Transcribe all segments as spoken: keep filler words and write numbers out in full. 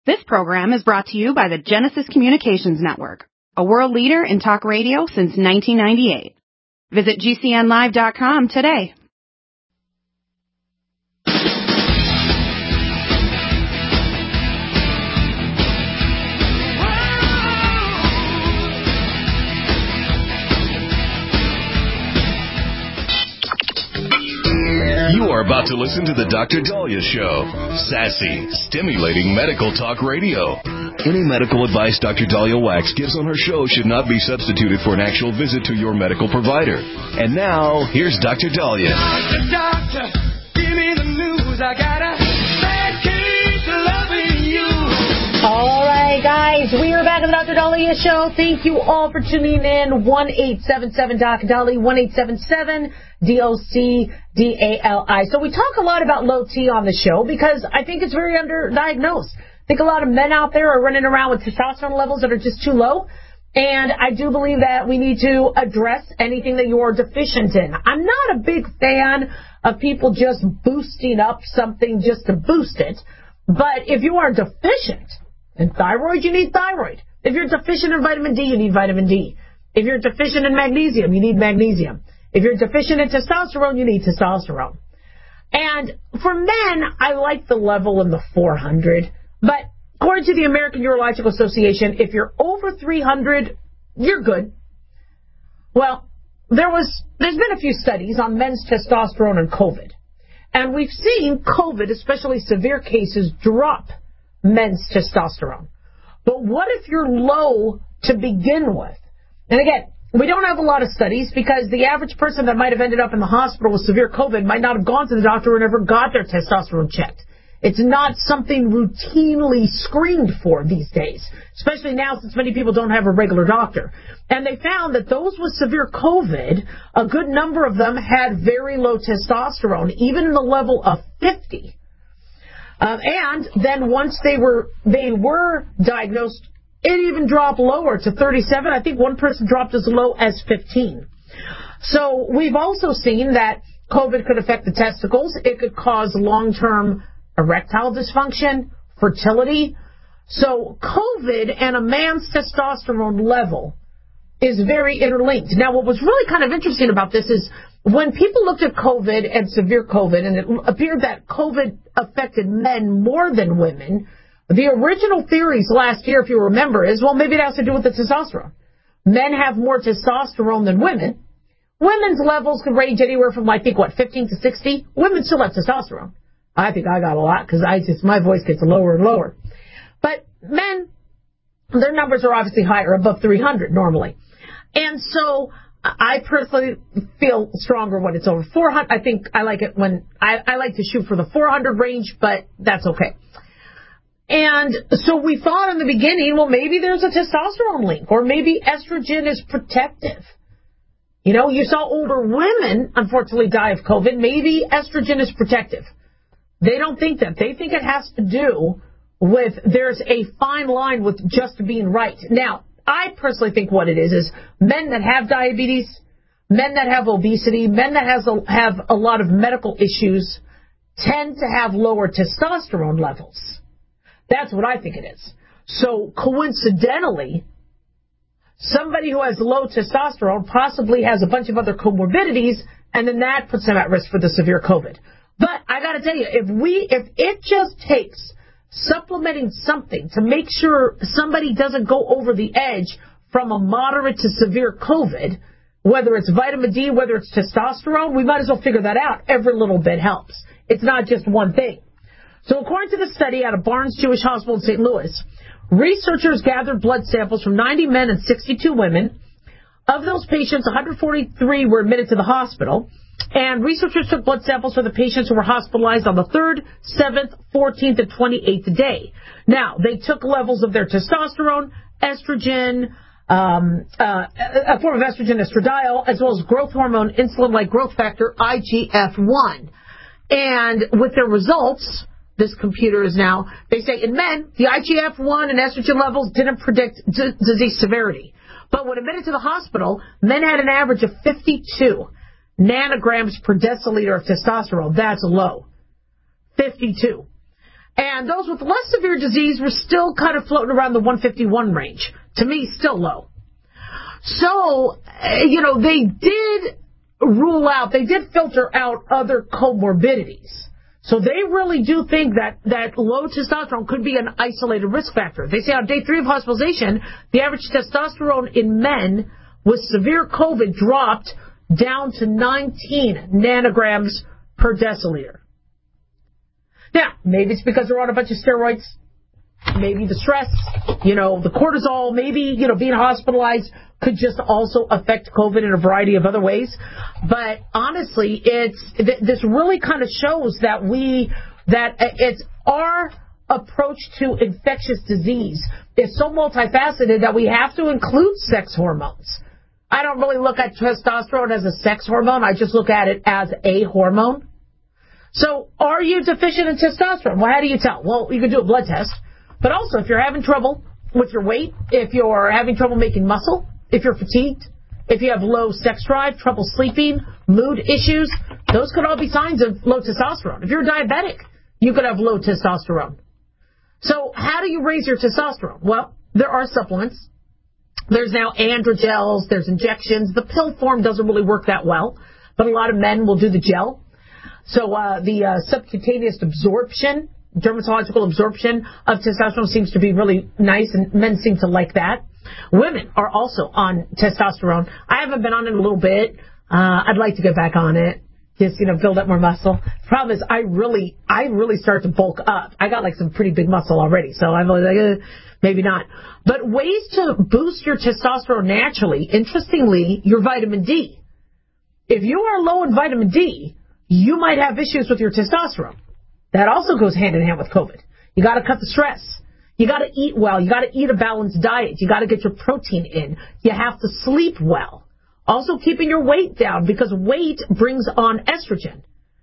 This program is brought to you by the Genesis Communications Network, a world leader in talk radio since nineteen ninety-eight. Visit G C N live dot com today. You are about to listen to the Doctor Daliah Show. Sassy, stimulating medical talk radio. Any medical advice Doctor Daliah Wax gives on her show should not be substituted for an actual visit to your medical provider. And now, here's Doctor Daliah. Doctor, doctor, give me the news. I got a bad case of loving you. All right, guys, we are back on the Doctor Daliah Show. Thank you all for tuning in. one eight seven seven D O C D A L I, one eight seven seven D O C D A L I. So we talk a lot about low T on the show because I think it's very underdiagnosed. I think a lot of men out there are running around with testosterone levels that are just too low. And I do believe that we need to address anything that you are deficient in. I'm not a big fan of people just boosting up something just to boost it. But if you are deficient in thyroid, you need thyroid. If you're deficient in vitamin D, you need vitamin D. If you're deficient in magnesium, you need magnesium. If you're deficient in testosterone, you need testosterone. And for men, I like the level in the four hundred. But according to the American Urological Association, if you're over three hundred, you're good. Well, there was, there's been a few studies on men's testosterone and COVID. And we've seen COVID, especially severe cases, drop men's testosterone. But what if you're low to begin with? And again, we don't have a lot of studies because the average person that might have ended up in the hospital with severe COVID might not have gone to the doctor and ever got their testosterone checked. It's not something routinely screened for these days, especially now since many people don't have a regular doctor. And they found that those with severe COVID, a good number of them had very low testosterone, even in the level of fifty. Um, and then once they were they were diagnosed, it even dropped lower to thirty-seven. I think one person dropped as low as fifteen. So we've also seen that COVID could affect the testicles. It could cause long-term erectile dysfunction, fertility. So COVID and a man's testosterone level is very interlinked. Now, what was really kind of interesting about this is when people looked at COVID and severe COVID, and it appeared that COVID affected men more than women, the original theories last year, if you remember, is, well, maybe it has to do with the testosterone. Men have more testosterone than women. Women's levels can range anywhere from, I think, what, fifteen to sixty? Women still have testosterone. I think I got a lot because I just, my voice gets lower and lower. But men, their numbers are obviously higher, above three hundred normally. And so I personally feel stronger when it's over four hundred. I think I like it when, I, I like to shoot for the four hundred range, but that's okay. And so we thought in the beginning, well, maybe there's a testosterone link, or maybe estrogen is protective. You know, you saw older women, unfortunately, die of COVID. Maybe estrogen is protective. They don't think that. They think it has to do with there's a fine line with just being right. Now, I personally think what it is is men that have diabetes, men that have obesity, men that has a, have a lot of medical issues tend to have lower testosterone levels. That's what I think it is. So coincidentally, somebody who has low testosterone possibly has a bunch of other comorbidities, and then that puts them at risk for the severe COVID. But I got to tell you, if we, if it just takes supplementing something to make sure somebody doesn't go over the edge from a moderate to severe COVID, whether it's vitamin D, whether it's testosterone, we might as well figure that out. Every little bit helps. It's not just one thing. So according to the study out of Barnes Jewish Hospital in Saint Louis, researchers gathered blood samples from ninety men and sixty-two women. Of those patients, one hundred forty-three were admitted to the hospital. And researchers took blood samples for the patients who were hospitalized on the third, seventh, fourteenth, and twenty-eighth day. Now, they took levels of their testosterone, estrogen, um, uh, a form of estrogen, estradiol, as well as growth hormone, insulin-like growth factor, I G F one. And with their results, this computer is now, they say in men, the I G F one and estrogen levels didn't predict d- disease severity. But when admitted to the hospital, men had an average of fifty-two nanograms per deciliter of testosterone. That's low. fifty-two. And those with less severe disease were still kind of floating around the one fifty-one range. To me, still low. So, you know, they did rule out, they did filter out other comorbidities. So they really do think that, that low testosterone could be an isolated risk factor. They say on day three of hospitalization, the average testosterone in men with severe COVID dropped down to nineteen nanograms per deciliter. Now, maybe it's because they're on a bunch of steroids. Maybe the stress, you know, the cortisol, maybe, you know, being hospitalized could just also affect COVID in a variety of other ways. But honestly, it's th- this really kind of shows that we, that it's our approach to infectious disease is so multifaceted that we have to include sex hormones. I don't really look at testosterone as a sex hormone. I just look at it as a hormone. So are you deficient in testosterone? Well, how do you tell? Well, you can do a blood test. But also, if you're having trouble with your weight, if you're having trouble making muscle, if you're fatigued, if you have low sex drive, trouble sleeping, mood issues, those could all be signs of low testosterone. If you're diabetic, you could have low testosterone. So how do you raise your testosterone? Well, there are supplements. There's now androgels, there's injections. The pill form doesn't really work that well, but a lot of men will do the gel. So uh, the uh, subcutaneous absorption, dermatological absorption of testosterone seems to be really nice, and men seem to like that. Women are also on testosterone. I haven't been on it in a little bit. Uh, I'd like to get back on it. Just, you know, build up more muscle. The problem is I really, I really start to bulk up. I got like some pretty big muscle already, so I'm like, uh, maybe not. But ways to boost your testosterone naturally, interestingly, your vitamin D. If you are low in vitamin D, you might have issues with your testosterone. That also goes hand in hand with COVID. You got to cut the stress. You got to eat well. You got to eat a balanced diet. You got to get your protein in. You have to sleep well. Also keeping your weight down, because weight brings on estrogen.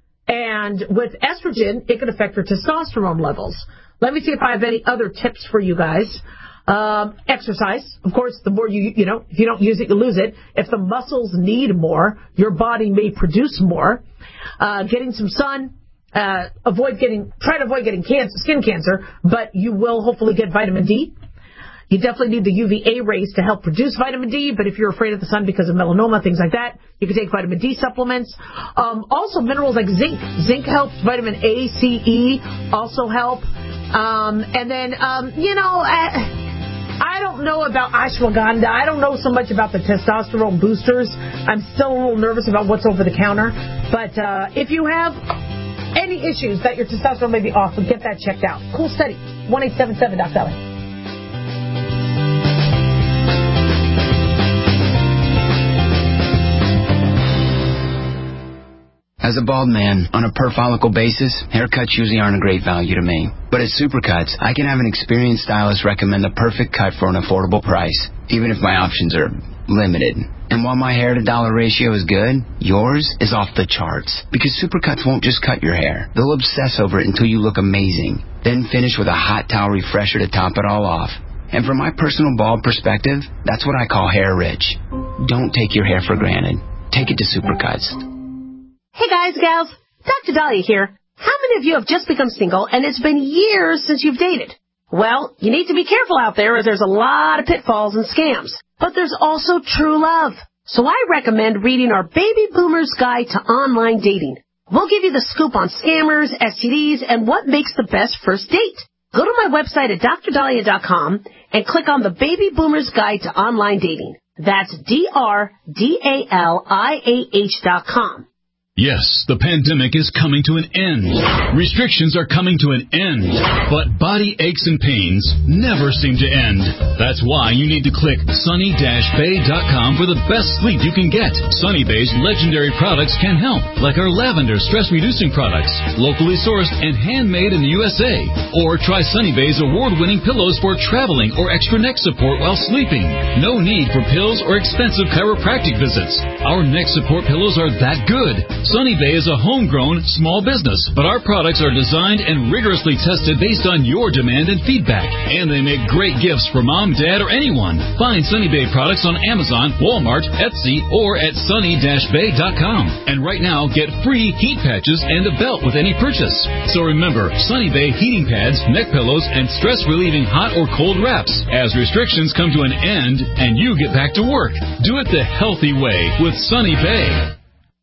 And with estrogen, it can affect your testosterone levels. Let me see if I have any other tips for you guys. Um, exercise. Of course, the more you, you know, if you don't use it, you lose it. If the muscles need more, your body may produce more. Uh, getting some sun. Uh, avoid getting, try to avoid getting cancer, skin cancer, but you will hopefully get vitamin D. You definitely need the U V A rays to help produce vitamin D, but if you're afraid of the sun because of melanoma, things like that, you can take vitamin D supplements. Um, also minerals like zinc. Zinc helps. Vitamin A, C, E also help. Um, and then, um, you know, I, I don't know about ashwagandha. I don't know so much about the testosterone boosters. I'm still a little nervous about what's over the counter. But uh, if you have any issues that your testosterone may be off, get that checked out. Cool study. one eight seven seven Doc Dolly. As a bald man, on a per follicle basis, haircuts usually aren't a great value to me. But at Supercuts, I can have an experienced stylist recommend the perfect cut for an affordable price, even if my options are limited. And while my hair to dollar ratio is good, yours is off the charts. Because Supercuts won't just cut your hair. They'll obsess over it until you look amazing. Then finish with a hot towel refresher to top it all off. And from my personal bald perspective, that's what I call hair rich. Don't take your hair for granted. Take it to Supercuts. Hey guys, gals, Doctor Dahlia here. How many of you have just become single and it's been years since you've dated? Well, you need to be careful out there as there's a lot of pitfalls and scams. But there's also true love. So I recommend reading our Baby Boomer's Guide to Online Dating. We'll give you the scoop on scammers, S T Ds, and what makes the best first date. Go to my website at dr dahlia dot com and click on the Baby Boomer's Guide to Online Dating. That's D R D A L I A H dot com. Yes, the pandemic is coming to an end. Restrictions are coming to an end. But body aches and pains never seem to end. That's why you need to click sunny dash bay dot com for the best sleep you can get. Sunny Bay's legendary products can help, like our lavender stress-reducing products, locally sourced and handmade in the U S A. Or try Sunny Bay's award-winning pillows for traveling or extra neck support while sleeping. No need for pills or expensive chiropractic visits. Our neck support pillows are that good. Sunny Bay is a homegrown small business, but our products are designed and rigorously tested based on your demand and feedback. And they make great gifts for mom, dad, or anyone. Find Sunny Bay products on Amazon, Walmart, Etsy, or at sunny dash bay dot com. And right now, get free heat patches and a belt with any purchase. So remember, Sunny Bay heating pads, neck pillows, and stress-relieving hot or cold wraps. As restrictions come to an end and you get back to work, do it the healthy way with Sunny Bay.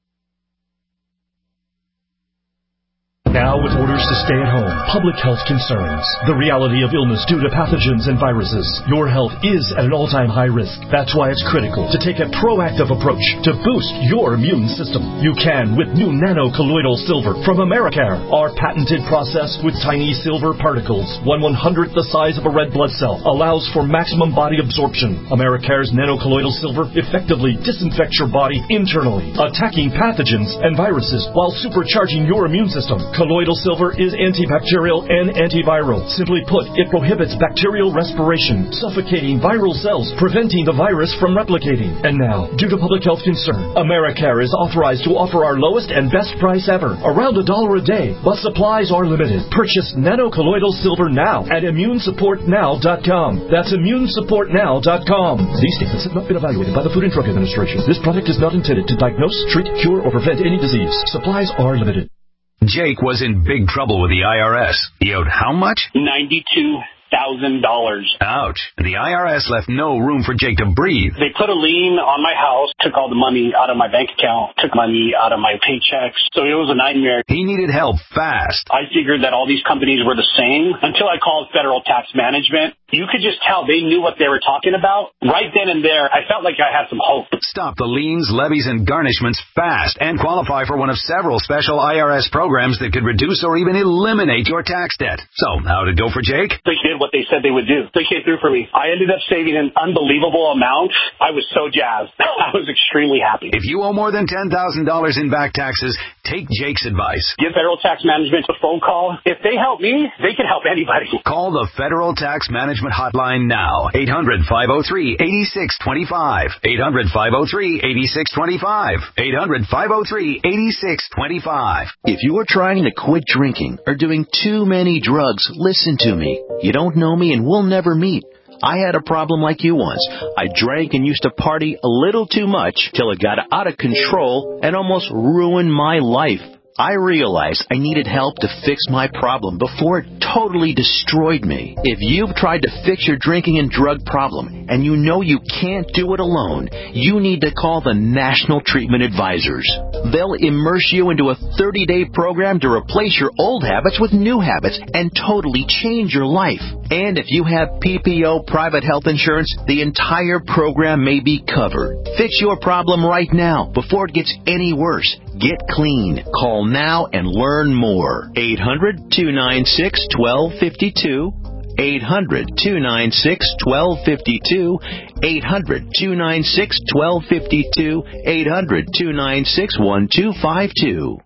Now with orders to stay at home, public health concerns, the reality of illness due to pathogens and viruses, your health is at an all-time high risk. That's why it's critical to take a proactive approach to boost your immune system. You can with new nano-colloidal silver from Americare. Our patented process with tiny silver particles, one one-hundredth the size of a red blood cell, allows for maximum body absorption. Americare's nano-colloidal silver effectively disinfects your body internally, attacking pathogens and viruses while supercharging your immune system. Colloidal silver is antibacterial and antiviral. Simply put, it prohibits bacterial respiration, suffocating viral cells, preventing the virus from replicating. And now, due to public health concern, Americare is authorized to offer our lowest and best price ever, around a dollar a day, but supplies are limited. Purchase nano-colloidal silver now at immune support now dot com. That's immune support now dot com. These statements have not been evaluated by the Food and Drug Administration. This product is not intended to diagnose, treat, cure, or prevent any disease. Supplies are limited. Jake was in big trouble with the I R S. He owed how much? ninety-two thousand dollars. Ouch. The I R S left no room for Jake to breathe. They put a lien on my house, took all the money out of my bank account, took money out of my paychecks. So it was a nightmare. He needed help fast. I figured that all these companies were the same until I called Federal Tax Management. You could just tell they knew what they were talking about. Right then and there, I felt like I had some hope. Stop the liens, levies, and garnishments fast and qualify for one of several special I R S programs that could reduce or even eliminate your tax debt. So, how'd it go for Jake? They did what they said they would do. They came through for me. I ended up saving an unbelievable amount. I was so jazzed. I was extremely happy. If you owe more than ten thousand dollars in back taxes, take Jake's advice. Give Federal Tax Management a phone call. If they help me, they can help anybody. Call the Federal Tax Management Hotline now. eight hundred, five oh three, eight six two five. eight hundred, five oh three, eight six two five. eight hundred, five oh three, eight six two five. If you are trying to quit drinking or doing too many drugs, listen to me. You don't know me and we'll never meet. I had a problem like you once. I drank and used to party a little too much till it got out of control and almost ruined my life. I realized I needed help to fix my problem before it totally destroyed me. If you've tried to fix your drinking and drug problem and you know you can't do it alone, you need to call the National Treatment Advisors. They'll immerse you into a thirty-day program to replace your old habits with new habits and totally change your life. And if you have P P O private health insurance, the entire program may be covered. Fix your problem right now before it gets any worse. Get clean. Call now and learn more. eight hundred, two nine six, one two five two. eight hundred, two nine six, one two five two. eight hundred, two nine six, one two five two. eight hundred, two nine six, one two five two.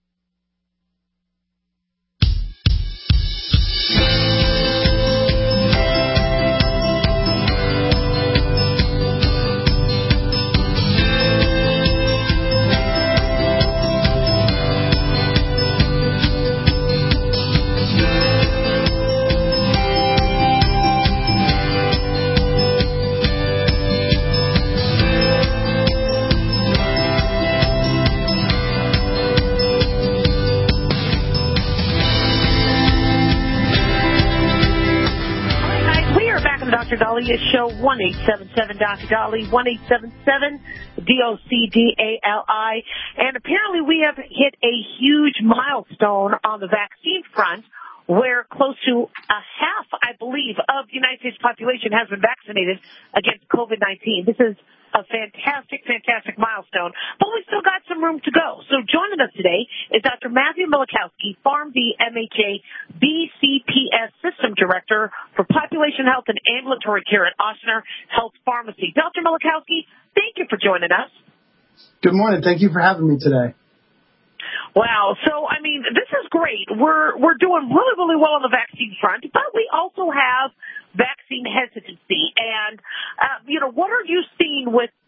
Doctor Dahlia Show, one eight seven seven Doctor Dolly, one eight seven seven D O C D A L I. And apparently we have hit a huge milestone on the vaccine front where close to a half, I believe, of the United States population has been vaccinated against COVID nineteen. This is a fantastic, fantastic milestone, but we still got some room to go. So joining us today is Doctor Matthew Milikowski, PharmD M H A B C P S System Director for Population Health and Ambulatory Care at Ochsner Health Pharmacy. Doctor Milikowski, thank you for joining us. Good morning. Thank you for having me today. Wow. So, I mean, this is great. We're we're doing really, really well on the vaccine front, but we also have vaccine hesitancy. And, uh, you know, what are you seeing with on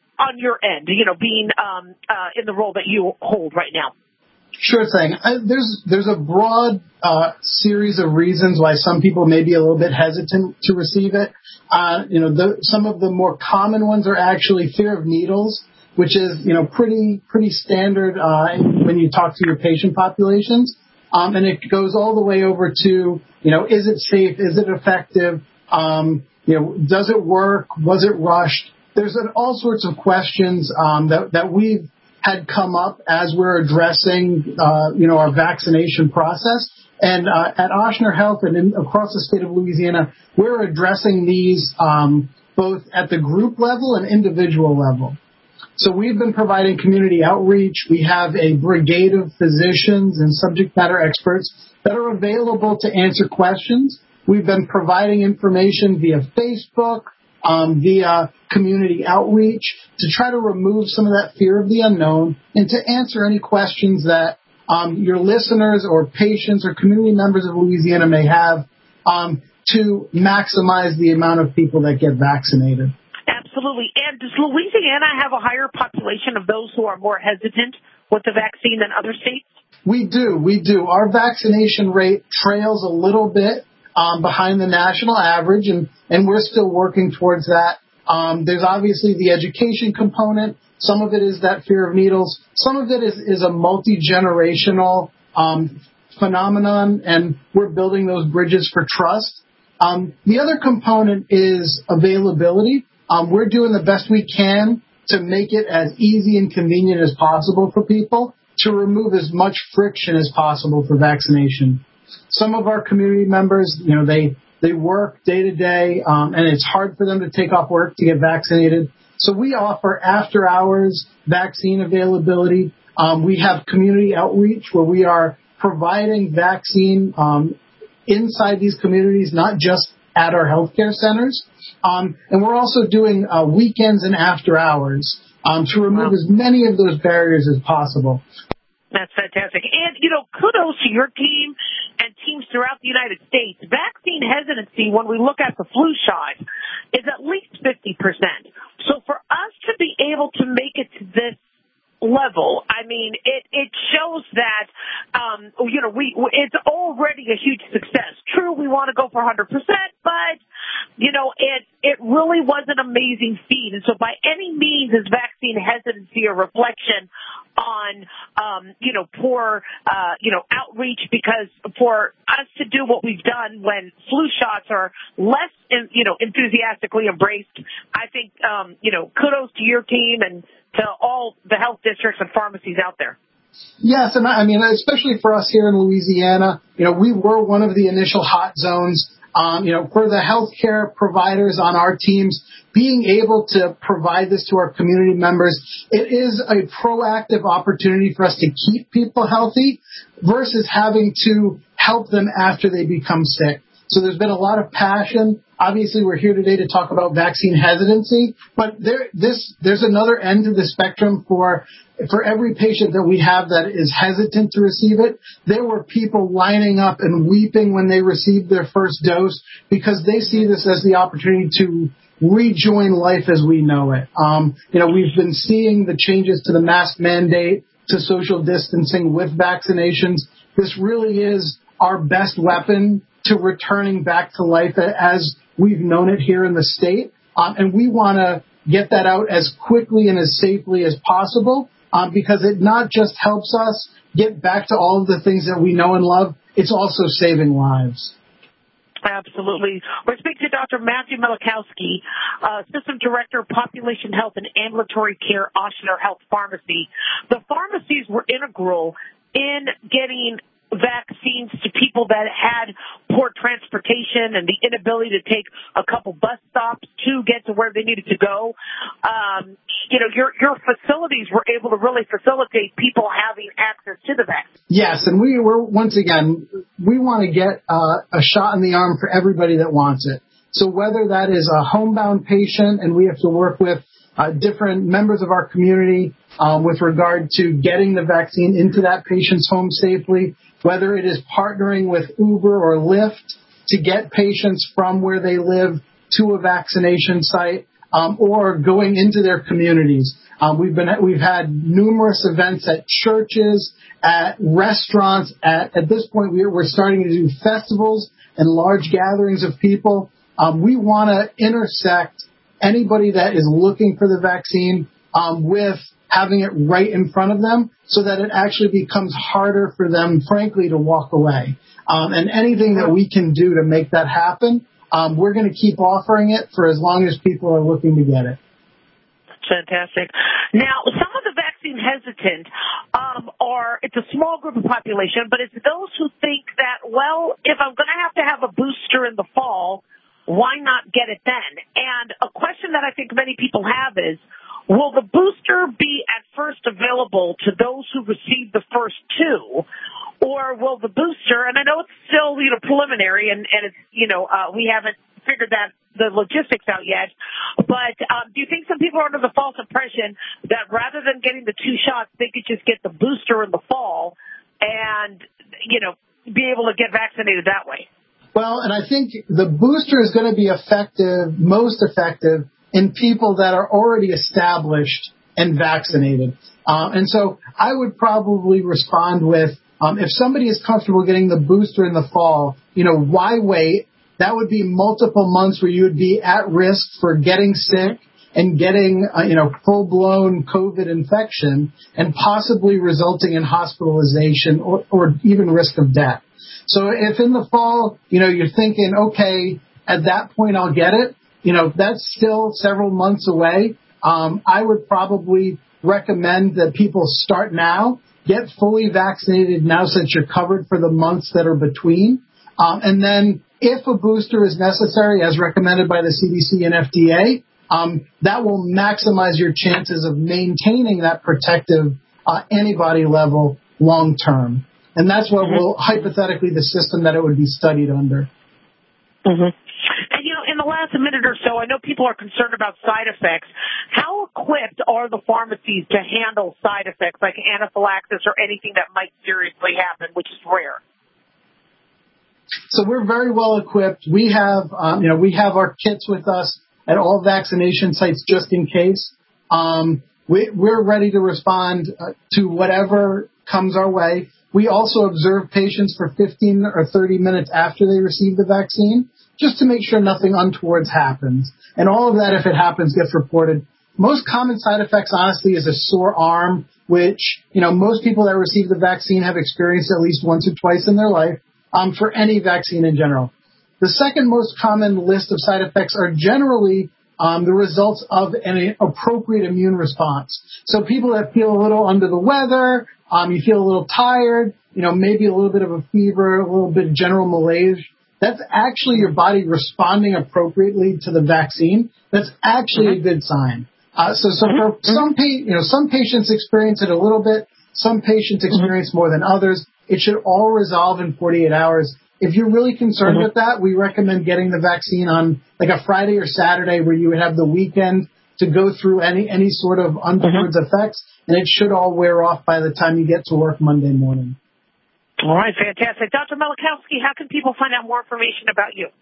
your end, you know, being um, uh, in the role that you hold right now? Sure thing. I, there's there's a broad uh, series of reasons why some people may be a little bit hesitant to receive it. Uh, you know, the, some of the more common ones are actually fear of needles, which is, you know, pretty pretty standard uh, when you talk to your patient populations. Um, and it goes all the way over to, you know, is it safe? Is it effective? Um, you know, does it work? Was it rushed? There's an, all sorts of questions um, that that we've had come up as we're addressing, uh, you know, our vaccination process. And uh, at Ochsner Health and in, across the state of Louisiana, we're addressing these um, both at the group level and individual level. So we've been providing community outreach. We have a brigade of physicians and subject matter experts that are available to answer questions. We've been providing information via Facebook, um, via community outreach to try to remove some of that fear of the unknown and to answer any questions that um, your listeners or patients or community members of Louisiana may have um, to maximize the amount of people that get vaccinated. Absolutely. And does Louisiana have a higher population of those who are more hesitant with the vaccine than other states? We do. We do. Our vaccination rate trails a little bit um, behind the national average, and, and we're still working towards that. Um, there's obviously the education component. Some of it is that fear of needles. Some of it is, is a multi-generational um, phenomenon, and we're building those bridges for trust. Um, the other component is availability. Um, we're doing the best we can to make it as easy and convenient as possible for people, to remove as much friction as possible for vaccination. Some of our community members, you know, they, they work day to day, um, and it's hard for them to take off work to get vaccinated. So we offer after hours vaccine availability. Um, we have community outreach where we are providing vaccine um, inside these communities, not just at our healthcare centers. Um, and we're also doing uh, weekends and after hours um, to remove wow. as many of those barriers as possible. That's fantastic. And, you know, kudos to your team and teams throughout the United States. Vaccine hesitancy, when we look at the flu shot, is at least fifty percent. So for us to be able to make it to this level, I mean, it, it shows that, um, you know, we, it's already a huge success. True, we want to go for one hundred percent, but, you know, it, it really was an amazing feat. And so by any means is vaccine hesitancy a reflection on, um, you know, poor, uh, you know, outreach, because for us to do what we've done when flu shots are less, in, you know, enthusiastically embraced, I think, um, you know, kudos to your team and to all the health districts and pharmacies out there. Yes, and I mean, especially for us here in Louisiana, you know, we were one of the initial hot zones. Um, you know, for the healthcare providers on our teams, being able to provide this to our community members, it is a proactive opportunity for us to keep people healthy versus having to help them after they become sick. So there's been a lot of passion. Obviously, we're here today to talk about vaccine hesitancy, but there, this, there's another end to the spectrum for, for every patient that we have that is hesitant to receive it. There were people lining up and weeping when they received their first dose because they see this as the opportunity to rejoin life as we know it. Um, you know, we've been seeing the changes to the mask mandate, to social distancing with vaccinations. This really is our best weapon to returning back to life as we've known it here in the state. Um, and we want to get that out as quickly and as safely as possible um, because it not just helps us get back to all of the things that we know and love, it's also saving lives. Absolutely. We're speaking to Doctor Matthew Milikowski, uh, System Director of Population Health and Ambulatory Care, Ochsner Health Pharmacy. The pharmacies were integral in getting vaccines to people that had poor transportation and the inability to take a couple bus stops to get to where they needed to go. Um, you know, your your facilities were able to really facilitate people having access to the vaccine. Yes, and we were, once again, we want to get uh, a shot in the arm for everybody that wants it. So whether that is a homebound patient, and we have to work with uh, different members of our community um, with regard to getting the vaccine into that patient's home safely, whether it is partnering with Uber or Lyft to get patients from where they live to a vaccination site, um, or going into their communities. Um, we've been we've had numerous events at churches, at restaurants. At at this point, we're we're starting to do festivals and large gatherings of people. Um, we want to intersect anybody that is looking for the vaccine um, with having it right in front of them, so that it actually becomes harder for them, frankly, to walk away. Um, and anything that we can do to make that happen, um, we're going to keep offering it for as long as people are looking to get it. Fantastic. Now, some of the vaccine hesitant um, are, it's a small group of population, but it's those who think that, well, if I'm going to have to have a booster in the fall, why not get it then? And a question that I think many people have is, will the booster be at first available to those who received the first two, or will the booster, and I know it's still, you know, preliminary and, and it's, you know, uh, we haven't figured that the logistics out yet, but um, do you think some people are under the false impression that rather than getting the two shots, they could just get the booster in the fall and, you know, be able to get vaccinated that way? Well, and I think the booster is going to be effective, most effective, in people that are already established and vaccinated. Uh, and so I would probably respond with, um, if somebody is comfortable getting the booster in the fall, you know, why wait? That would be multiple months where you would be at risk for getting sick and getting, uh, you know, full-blown COVID infection and possibly resulting in hospitalization or, or even risk of death. So if in the fall, you know, you're thinking, okay, at that point I'll get it, you know, that's still several months away. Um, I would probably recommend that people start now, get fully vaccinated now since you're covered for the months that are between. Um, and then if a booster is necessary, as recommended by the C D C and F D A, um, that will maximize your chances of maintaining that protective uh, antibody level long term. And that's what mm-hmm. will, hypothetically, the system that it would be studied under. Mm-hmm. And, you know, in the last minute or so, I know people are concerned about side effects. How equipped are the pharmacies to handle side effects like anaphylaxis or anything that might seriously happen, which is rare? So we're very well equipped. We have, um, you know, we have our kits with us at all vaccination sites just in case. Um, we, we're ready to respond uh, to whatever comes our way. We also observe patients for fifteen or thirty minutes after they receive the vaccine, just to make sure nothing untoward happens. And all of that, if it happens, gets reported. Most common side effects, honestly, is a sore arm, which, you know, most people that receive the vaccine have experienced at least once or twice in their life, um, for any vaccine in general. The second most common list of side effects are generally um, the results of an appropriate immune response. So people that feel a little under the weather, um, you feel a little tired, you know, maybe a little bit of a fever, a little bit of general malaise. That's actually your body responding appropriately to the vaccine. That's actually mm-hmm. a good sign. Uh, so, so for mm-hmm. some, pa- you know, some patients experience it a little bit. Some patients experience mm-hmm. more than others. It should all resolve in forty-eight hours. If you're really concerned mm-hmm. with that, we recommend getting the vaccine on like a Friday or Saturday where you would have the weekend to go through any, any sort of untoward mm-hmm. effects, and it should all wear off by the time you get to work Monday morning. All right, fantastic. Doctor Malachowski, how can people find out more information about you?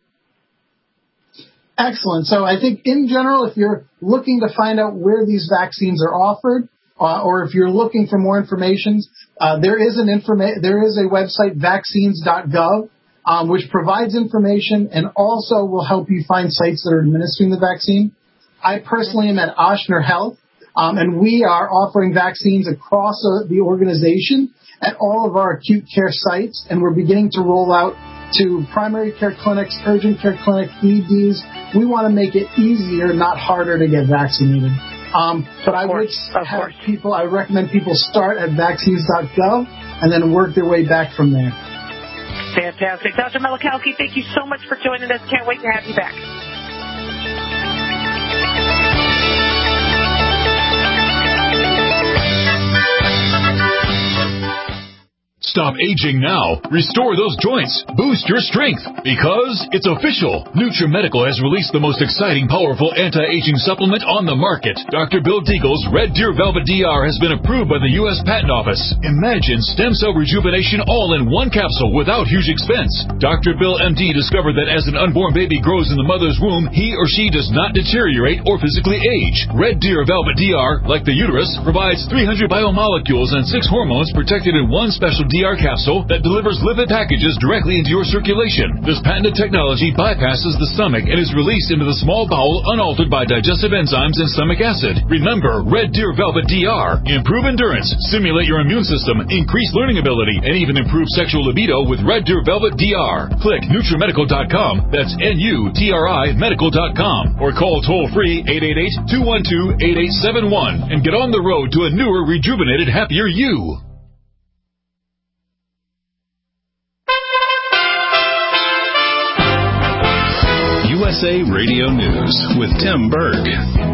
Excellent. So I think in general, if you're looking to find out where these vaccines are offered, uh, or if you're looking for more information, uh, there is an informa- there is a website, vaccines dot gov, um, which provides information and also will help you find sites that are administering the vaccine. I personally am at Ochsner Health, um, and we are offering vaccines across uh, the organization at all of our acute care sites, and we're beginning to roll out to primary care clinics, urgent care clinics, E Ds. We want to make it easier, not harder, to get vaccinated. Um, but I would have people, I recommend people start at vaccines dot gov and then work their way back from there. Fantastic. Doctor Malachowski, thank you so much for joining us. Can't wait to have you back. Stop aging now. Restore those joints. Boost your strength. Because it's official. NutriMedical has released the most exciting, powerful anti-aging supplement on the market. Doctor Bill Deagle's Red Deer Velvet D R has been approved by the U S Patent Office. Imagine stem cell rejuvenation all in one capsule without huge expense. Doctor Bill M D discovered that as an unborn baby grows in the mother's womb, he or she does not deteriorate or physically age. Red Deer Velvet D R, like the uterus, provides three hundred biomolecules and six hormones protected in one special D R capsule that delivers lipid packages directly into your circulation. This patented technology bypasses the stomach and is released into the small bowel unaltered by digestive enzymes and stomach acid. Remember, Red Deer Velvet D R. Improve endurance, stimulate your immune system, increase learning ability, and even improve sexual libido with Red Deer Velvet D R. Click NutriMedical dot com. That's N U T R I medical dot com. Or call toll-free eight eight eight, two one two, eight eight seven one and get on the road to a newer, rejuvenated, happier you. U S A Radio News with Tim Berg.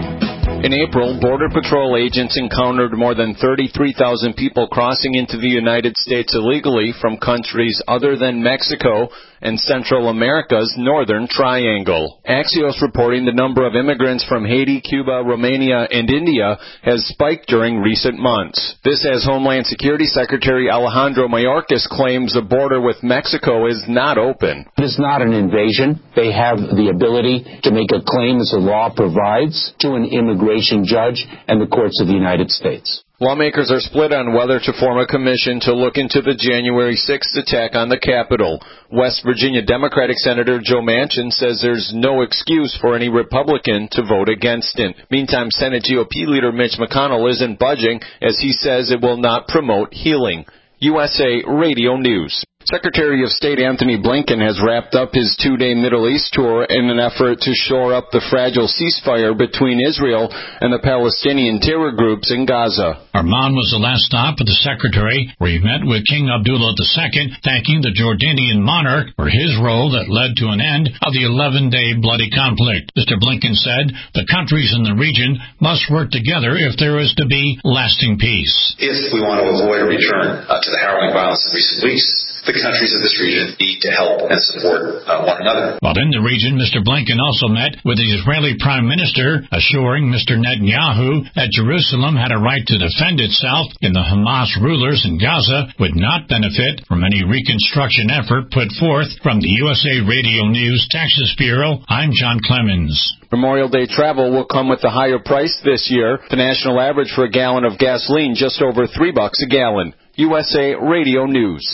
In April, Border Patrol agents encountered more than thirty-three thousand people crossing into the United States illegally from countries other than Mexico and Central America's Northern Triangle. Axios reporting the number of immigrants from Haiti, Cuba, Romania, and India has spiked during recent months. This as Homeland Security Secretary Alejandro Mayorkas claims the border with Mexico is not open. It is not an invasion. They have the ability to make a claim as the law provides to an immigration judge and the courts of the United States. Lawmakers are split on whether to form a commission to look into the January sixth attack on the Capitol. West Virginia Democratic Senator Joe Manchin says there's no excuse for any Republican to vote against it. Meantime, Senate G O P leader Mitch McConnell isn't budging as he says it will not promote healing. U S A Radio News. Secretary of State Anthony Blinken has wrapped up his two-day Middle East tour in an effort to shore up the fragile ceasefire between Israel and the Palestinian terror groups in Gaza. Amman was the last stop for the Secretary, where he met with King Abdullah the Second, thanking the Jordanian monarch for his role that led to an end of the eleven-day bloody conflict. Mister Blinken said the countries in the region must work together if there is to be lasting peace. If we want to avoid a return uh, to the harrowing violence of recent weeks, the countries of this region need to help and support uh, one another. While in the region, Mister Blinken also met with the Israeli Prime Minister, assuring Mister Netanyahu that Jerusalem had a right to defend itself and the Hamas rulers in Gaza would not benefit from any reconstruction effort put forth. From the U S A Radio News Texas Bureau, I'm John Clemens. Memorial Day travel will come with a higher price this year. The national average for a gallon of gasoline just over three bucks a gallon. U S A Radio News.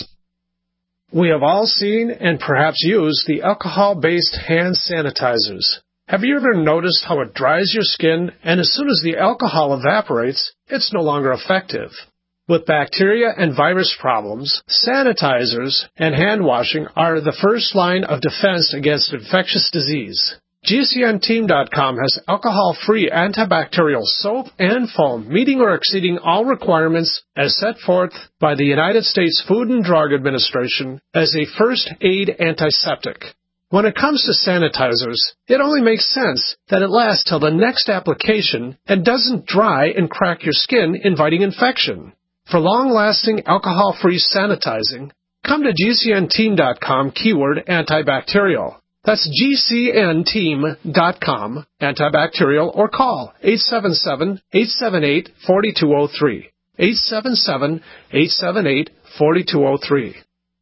We have all seen and perhaps used the alcohol-based hand sanitizers. Have you ever noticed how it dries your skin, and as soon as the alcohol evaporates, it's no longer effective? With bacteria and virus problems, sanitizers and hand washing are the first line of defense against infectious disease. G C N team dot com has alcohol-free antibacterial soap and foam, meeting or exceeding all requirements as set forth by the United States Food and Drug Administration as a first aid antiseptic. When it comes to sanitizers, it only makes sense that it lasts till the next application and doesn't dry and crack your skin, inviting infection. For long-lasting alcohol-free sanitizing, come to G C N team dot com keyword antibacterial. That's G C N team dot com, antibacterial, or call eight seven seven, eight seven eight, four two zero three. eight seven seven, eight seven eight, four two zero three.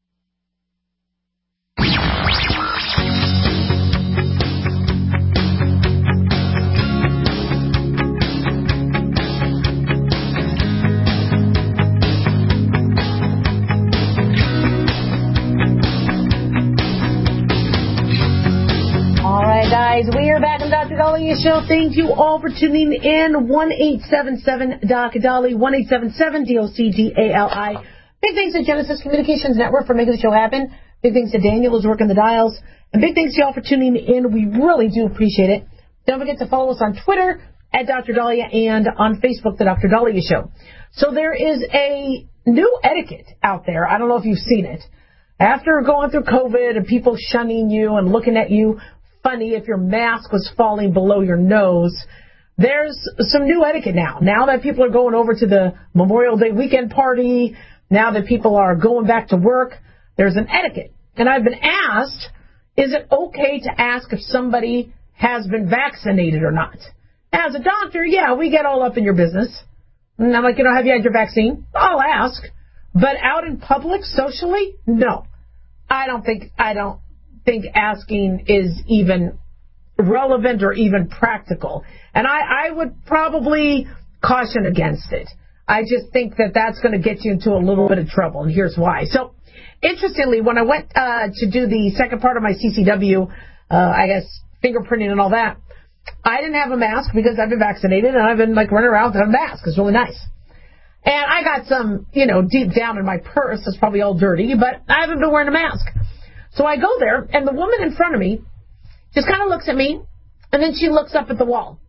Guys, we are back on Doctor Daliah Show. Thank you all for tuning in. one eight seven seven D O C Dali, one eight seven seven D O C D A L I. Big thanks to Genesis Communications Network for making the show happen. Big thanks to Daniel who's working the dials. And big thanks to y'all for tuning in. We really do appreciate it. Don't forget to follow us on Twitter at Doctor Daliah and on Facebook, The Doctor Daliah Show. So there is a new etiquette out there. I don't know if you've seen it. After going through COVID and people shunning you and looking at you funny if your mask was falling below your nose, there's some new etiquette now. Now that people are going over to the Memorial Day weekend party, now that people are going back to work, there's an etiquette. And I've been asked, is it okay to ask if somebody has been vaccinated or not? As a doctor, yeah, we get all up in your business. And I'm like, you know, have you had your vaccine? I'll ask. But out in public, socially, no. I don't think, I don't think asking is even relevant or even practical. And I, I would probably caution against it. I just think that that's going to get you into a little bit of trouble, and here's why. So, interestingly, when I went uh, to do the second part of my C C W, uh, I guess, fingerprinting and all that, I didn't have a mask because I've been vaccinated, and I've been, like, running around without a mask. It's really nice. And I got some, you know, deep down in my purse. It's probably all dirty, but I haven't been wearing a mask. So I go there, and the woman in front of me just kind of looks at me, and then she looks up at the wall.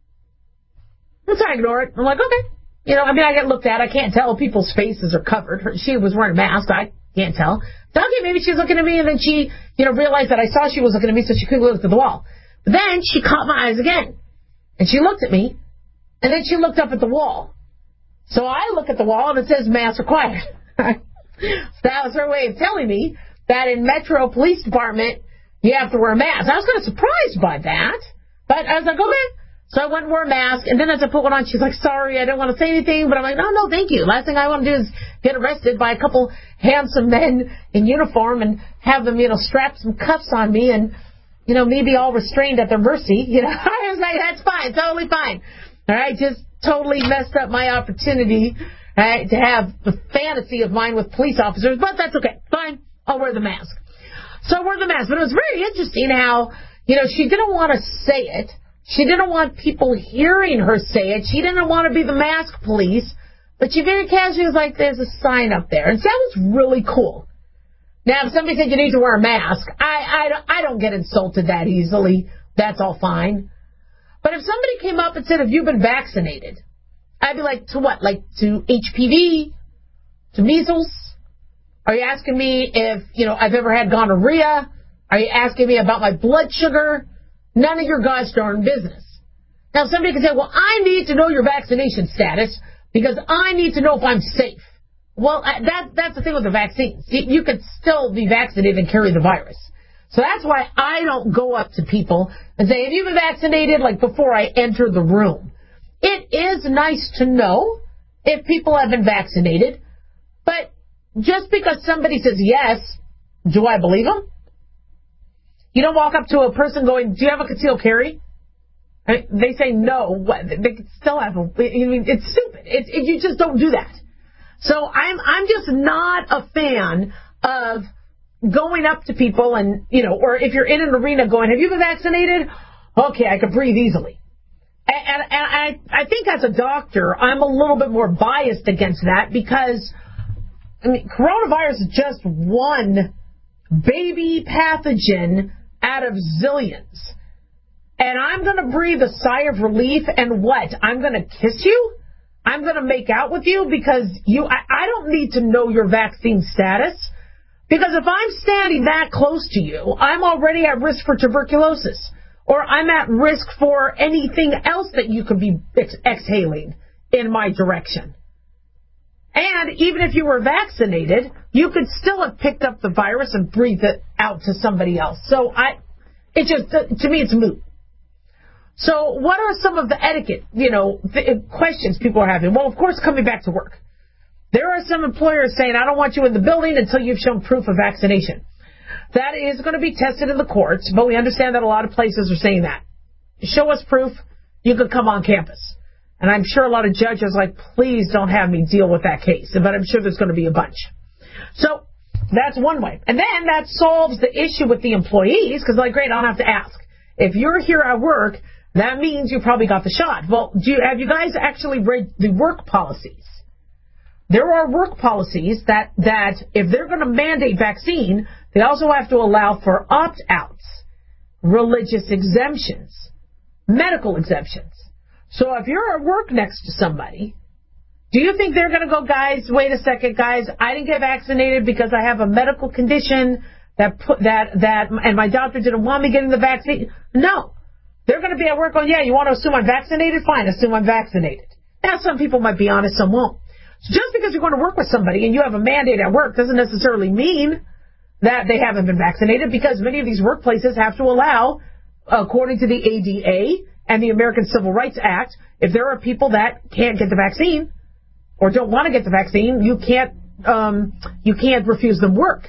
And so I ignore it. I'm like, okay. You know, I mean, I get looked at. I can't tell. People's faces are covered. She was wearing a mask. I can't tell. So, okay, maybe she's looking at me, and then she, you know, realized that I saw she was looking at me, so she couldn't look at the wall. But then she caught my eyes again, and she looked at me, and then she looked up at the wall. So I look at the wall, and it says mask required. So that was her way of telling me that in Metro Police Department, you have to wear a mask. I was kind of surprised by that, but I was like, okay. So I went and wore a mask, and then as I put one on, she's like, sorry, I didn't want to say anything, but I'm like, no, no, thank you. Last thing I want to do is get arrested by a couple handsome men in uniform and have them, you know, strap some cuffs on me and, you know, me be all restrained at their mercy. You know, I was like, that's fine, totally fine. All right, just totally messed up my opportunity, right, to have the fantasy of mine with police officers, but that's okay. Fine, I'll wear the mask. So I wore the mask, but it was very interesting how, you know, she didn't want to say it. She didn't want people hearing her say it. She didn't want to be the mask police. But she very casually was like, there's a sign up there. And so that was really cool. Now, if somebody said you need to wear a mask, I, I, I don't get insulted that easily. That's all fine. But if somebody came up and said, have you been vaccinated? I'd be like, to what? Like to H P V? To measles? Are you asking me if, you know, I've ever had gonorrhea? Are you asking me about my blood sugar? None of your gosh darn business. Now, somebody can say, well, I need to know your vaccination status because I need to know if I'm safe. Well, that that's the thing with the vaccines. You could still be vaccinated and carry the virus. So that's why I don't go up to people and say, have you been vaccinated, like before I enter the room. It is nice to know if people have been vaccinated, but just because somebody says yes, do I believe them? You don't walk up to a person going, do you have a concealed carry? I mean, they say no. What? They could still have a, I mean, it's stupid. It's, it, you just don't do that. So I'm, I'm just not a fan of going up to people and, you know, or if you're in an arena going, have you been vaccinated? Okay, I can breathe easily. And, and, and I, I think as a doctor, I'm a little bit more biased against that because, I mean, coronavirus is just one baby pathogen out of zillions. And I'm going to breathe a sigh of relief and what? I'm going to kiss you? I'm going to make out with you because you, I, I don't need to know your vaccine status. Because if I'm standing that close to you, I'm already at risk for tuberculosis. Or I'm at risk for anything else that you could be ex- exhaling in my direction. And even if you were vaccinated, you could still have picked up the virus and breathed it out to somebody else. So I, it just, to me, it's moot. So what are some of the etiquette, you know, th- questions people are having? Well, of course, coming back to work. There are some employers saying, I don't want you in the building until you've shown proof of vaccination. That is going to be tested in the courts, but we understand that a lot of places are saying that. Show us proof, you could come on campus. And I'm sure a lot of judges are like, please don't have me deal with that case. But I'm sure there's going to be a bunch. So that's one way. And then that solves the issue with the employees because, like, great, I don't have to ask. If you're here at work, that means you probably got the shot. Well, do you, have you guys actually read the work policies? There are work policies that, that if they're going to mandate vaccine, they also have to allow for opt-outs, religious exemptions, medical exemptions. So if you're at work next to somebody, do you think they're going to go, guys, wait a second, guys, I didn't get vaccinated because I have a medical condition that put that, that, and my doctor didn't want me getting the vaccine? No. They're going to be at work going, yeah, you want to assume I'm vaccinated? Fine, assume I'm vaccinated. Now, some people might be honest, some won't. So just because you're going to work with somebody and you have a mandate at work doesn't necessarily mean that they haven't been vaccinated, because many of these workplaces have to allow, according to the A D A and the American Civil Rights Act, if there are people that can't get the vaccine or don't want to get the vaccine, you can't um, you can't refuse them work.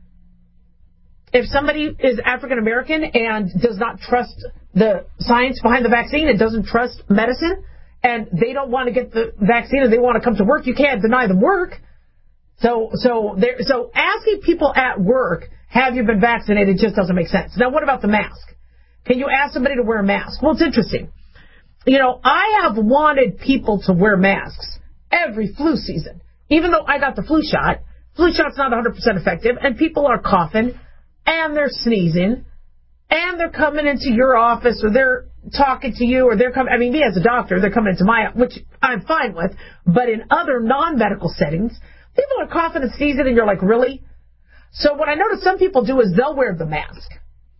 If somebody is African American and does not trust the science behind the vaccine and doesn't trust medicine, and they don't want to get the vaccine and they want to come to work, you can't deny them work. So, so there, so asking people at work, have you been vaccinated, just doesn't make sense. Now, what about the mask? Can you ask somebody to wear a mask? Well, it's interesting. You know, I have wanted people to wear masks every flu season. Even though I got the flu shot, flu shot's not one hundred percent effective, and people are coughing, and they're sneezing, and they're coming into your office, or they're talking to you, or they're coming, I mean, me as a doctor, they're coming into my, which I'm fine with, but in other non-medical settings, people are coughing and sneezing, and you're like, really? So what I notice some people do is they'll wear the mask.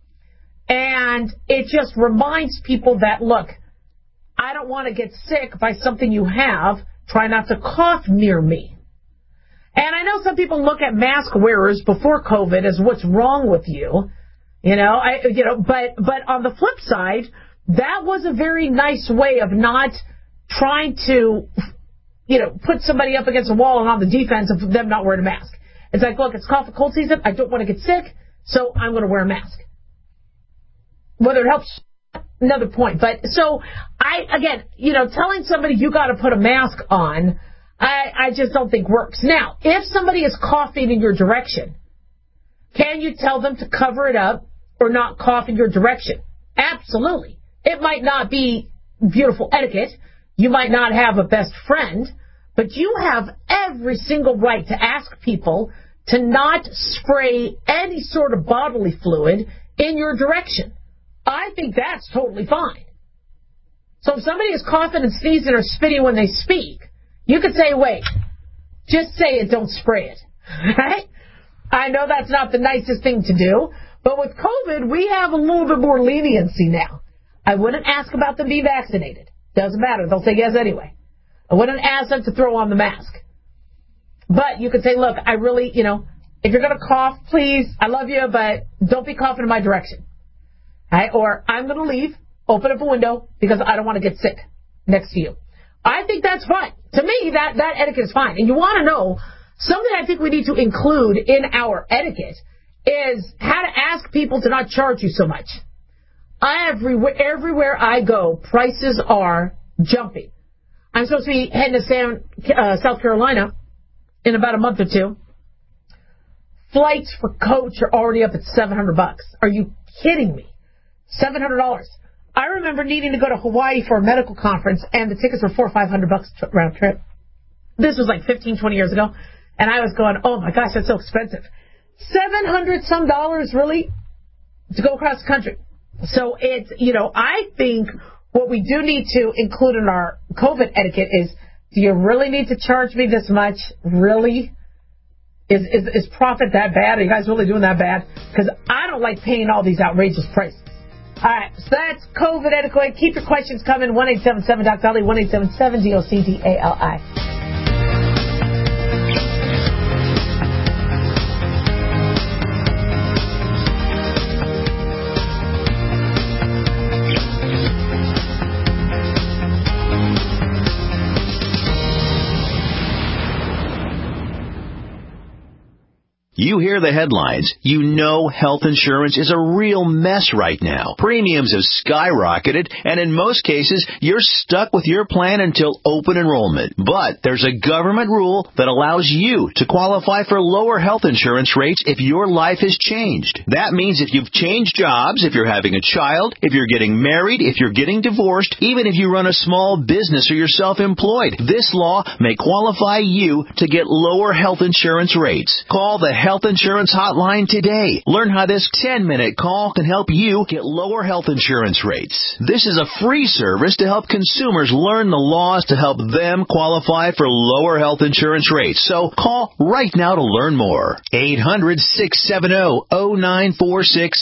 And it just reminds people that, look, I don't want to get sick by something you have. Try not to cough near me. And I know some people look at mask wearers before COVID as what's wrong with you. You know, I, you know, but, but on the flip side, that was a very nice way of not trying to, you know, put somebody up against a wall and on the defense of them not wearing a mask. It's like, look, it's cough and cold season. I don't want to get sick, so I'm going to wear a mask. Whether it helps, another point. But so I, again, you know, telling somebody you got to put a mask on, I, I just don't think works. Now, if somebody is coughing in your direction, can you tell them to cover it up or not cough in your direction? Absolutely. It might not be beautiful etiquette. You might not have a best friend, but you have every single right to ask people to not spray any sort of bodily fluid in your direction. I think that's totally fine. So if somebody is coughing and sneezing or spitting when they speak, you could say, wait, just say it, don't spray it. Right? I know that's not the nicest thing to do, but with COVID, we have a little bit more leniency now. I wouldn't ask about them being vaccinated. Doesn't matter. They'll say yes anyway. I wouldn't ask them to throw on the mask. But you could say, look, I really, you know, if you're going to cough, please, I love you, but don't be coughing in my direction. Right? Or I'm going to leave, open up a window, because I don't want to get sick next to you. I think that's fine. To me, that, that etiquette is fine. And you want to know, something I think we need to include in our etiquette is how to ask people to not charge you so much. I, everywhere, everywhere I go, prices are jumping. I'm supposed to be heading to San, uh, South Carolina in about a month or two. Flights for coach are already up at seven hundred bucks. Are you kidding me? seven hundred dollars. I remember needing to go to Hawaii for a medical conference, and the tickets were four or five hundred bucks round trip. This was like fifteen, twenty years ago, and I was going, oh my gosh, that's so expensive. seven hundred some dollars, really, to go across the country. So it's, you know, I think what we do need to include in our COVID etiquette is, do you really need to charge me this much? Really? Is, is, is profit that bad? Are you guys really doing that bad? Because I don't like paying all these outrageous prices. All right, so that's COVID etiquette. Keep your questions coming. one eight seven seven D O C D A L I, one eight seven seven D O C D A L I. You hear the headlines. You know health insurance is a real mess right now. Premiums have skyrocketed, and in most cases, you're stuck with your plan until open enrollment. But there's a government rule that allows you to qualify for lower health insurance rates if your life has changed. That means if you've changed jobs, if you're having a child, if you're getting married, if you're getting divorced, even if you run a small business or you're self-employed, this law may qualify you to get lower health insurance rates. Call the Health Insurance Hotline today. Learn how this ten-minute call can help you get lower health insurance rates. This is a free service to help consumers learn the laws to help them qualify for lower health insurance rates. So call right now to learn more. eight hundred, six seven zero, zero nine four six.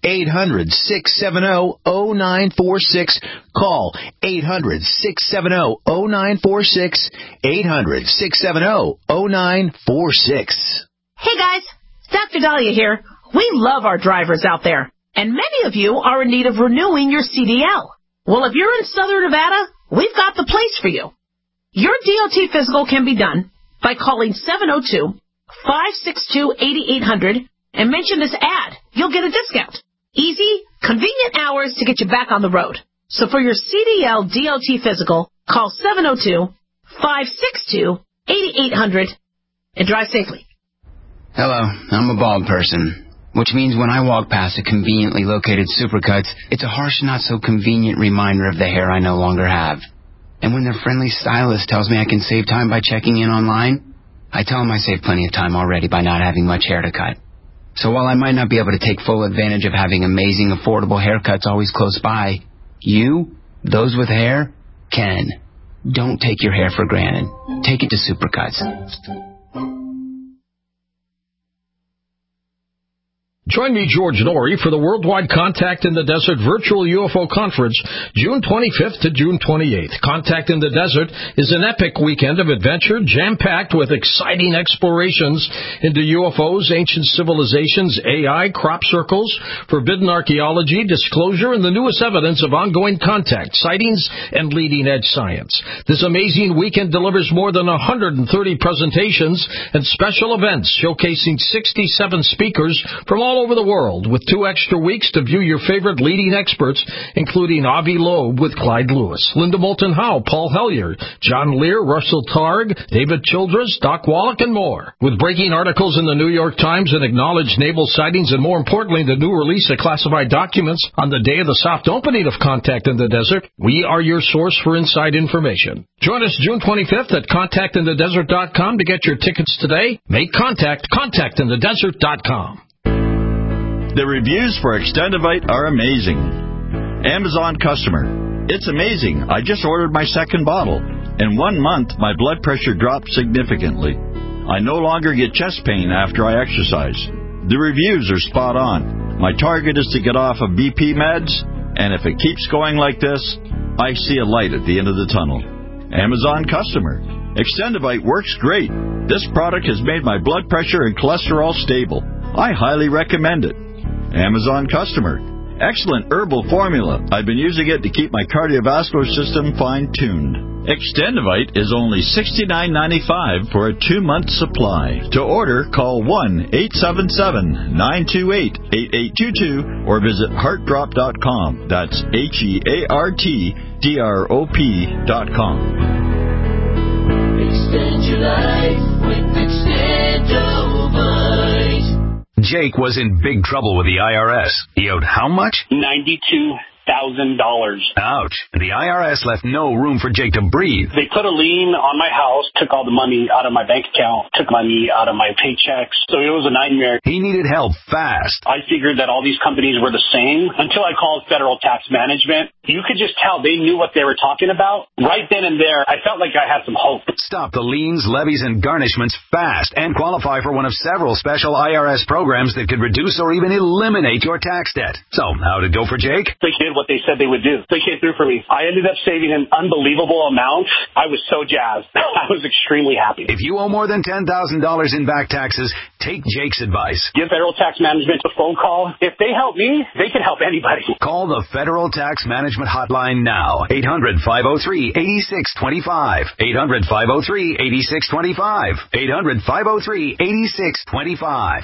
eight hundred, six seven zero, zero nine four six. Call eight hundred, six seven zero, zero nine four six, eight hundred, six seven zero, zero nine four six. Hey guys, Doctor Dahlia here. We love our drivers out there, and many of you are in need of renewing your C D L. Well, if you're in Southern Nevada, we've got the place for you. Your D O T physical can be done by calling seven oh two, five six two, eight eight hundred and mention this ad. You'll get a discount. Easy, convenient hours to get you back on the road. So for your C D L D O T physical, call seven oh two, five six two, eight eight hundred and drive safely. Hello, I'm a bald person, which means when I walk past a conveniently located Supercuts, it's a harsh, not-so-convenient reminder of the hair I no longer have. And when their friendly stylist tells me I can save time by checking in online, I tell them I save plenty of time already by not having much hair to cut. So while I might not be able to take full advantage of having amazing, affordable haircuts always close by, you, those with hair, can. Don't take your hair for granted. Take it to Supercuts. Join me, George Norrie, for the Worldwide Contact in the Desert Virtual U F O Conference, June twenty-fifth to June twenty-eighth. Contact in the Desert is an epic weekend of adventure, jam-packed with exciting explorations into U F Os, ancient civilizations, A I, crop circles, forbidden archaeology, disclosure, and the newest evidence of ongoing contact, sightings, and leading-edge science. This amazing weekend delivers more than one hundred thirty presentations and special events showcasing sixty-seven speakers from all over the world, with two extra weeks to view your favorite leading experts, including Avi Loeb with Clyde Lewis, Linda Moulton Howe, Paul Hellyer, John Lear, Russell Targ, David Childress, Doc Wallach, and more. With breaking articles in the New York Times and acknowledged naval sightings, and more importantly, the new release of classified documents on the day of the soft opening of Contact in the Desert, we are your source for inside information. Join us June twenty-fifth at contact in the desert dot com to get your tickets today. Make contact, contact in the desert dot com. The reviews for Extendivite are amazing. Amazon customer. It's amazing. I just ordered my second bottle. In one month, my blood pressure dropped significantly. I no longer get chest pain after I exercise. The reviews are spot on. My target is to get off of B P meds, and if it keeps going like this, I see a light at the end of the tunnel. Amazon customer. Extendivite works great. This product has made my blood pressure and cholesterol stable. I highly recommend it. Amazon customer. Excellent herbal formula. I've been using it to keep my cardiovascular system fine-tuned. Extendivite is only sixty-nine ninety-five for a two-month supply. To order, call one eight seven seven, nine two eight, eight eight two two or visit heart drop dot com. That's H E A R T D R O P dot com. Extend your life with Extendivite. Jake was in big trouble with the I R S. He owed how much? ninety-two thousand dollars. Ouch. The I R S left no room for Jake to breathe. They put a lien on my house, took all the money out of my bank account, took money out of my paychecks. So it was a nightmare. He needed help fast. I figured that all these companies were the same until I called Federal Tax Management. You could just tell they knew what they were talking about. Right then and there, I felt like I had some hope. Stop the liens, levies, and garnishments fast and qualify for one of several special I R S programs that could reduce or even eliminate your tax debt. So, how'd it go for Jake? They did what they said they would do. They came through for me. I ended up saving an unbelievable amount. I was so jazzed. I was extremely happy. If you owe more than ten thousand dollars in back taxes, take Jake's advice. Give Federal Tax Management a phone call. If they help me, they can help anybody. Call the Federal Tax Management Hotline now. eight hundred, five oh three, eight six two five. eight hundred, five oh three, eight six two five. eight hundred, five oh three, eight six two five.